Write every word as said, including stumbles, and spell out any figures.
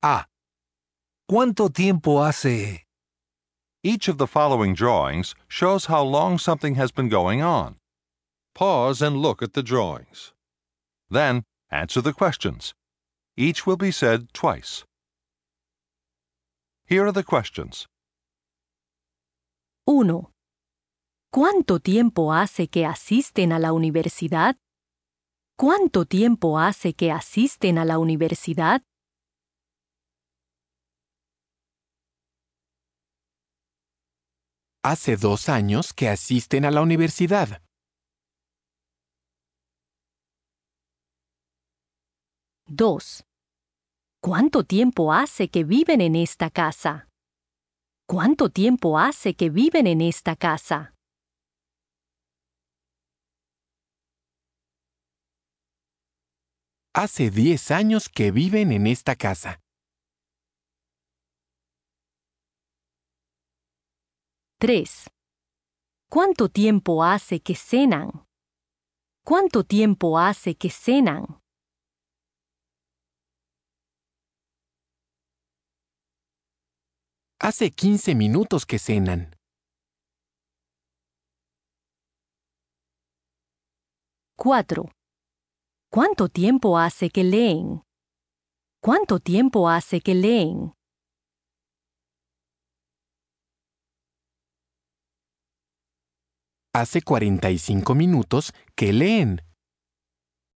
A. ¿Cuánto tiempo hace? Each of the following drawings shows how long something has been going on. Pause and look at the drawings. Then, answer the questions. Each will be said twice. Here are the questions. uno. ¿Cuánto tiempo hace que asisten a la universidad? ¿Cuánto tiempo hace que asisten a la universidad? Hace dos años que asisten a la universidad. dos. ¿Cuánto tiempo hace que viven en esta casa? ¿Cuánto tiempo hace que viven en esta casa? Hace diez años que viven en esta casa. tres. ¿Cuánto tiempo hace que cenan? ¿Cuánto tiempo hace que cenan? Hace quince minutos que cenan. cuatro. ¿Cuánto tiempo hace que leen? ¿Cuánto tiempo hace que leen? Hace cuarenta y cinco minutos que leen.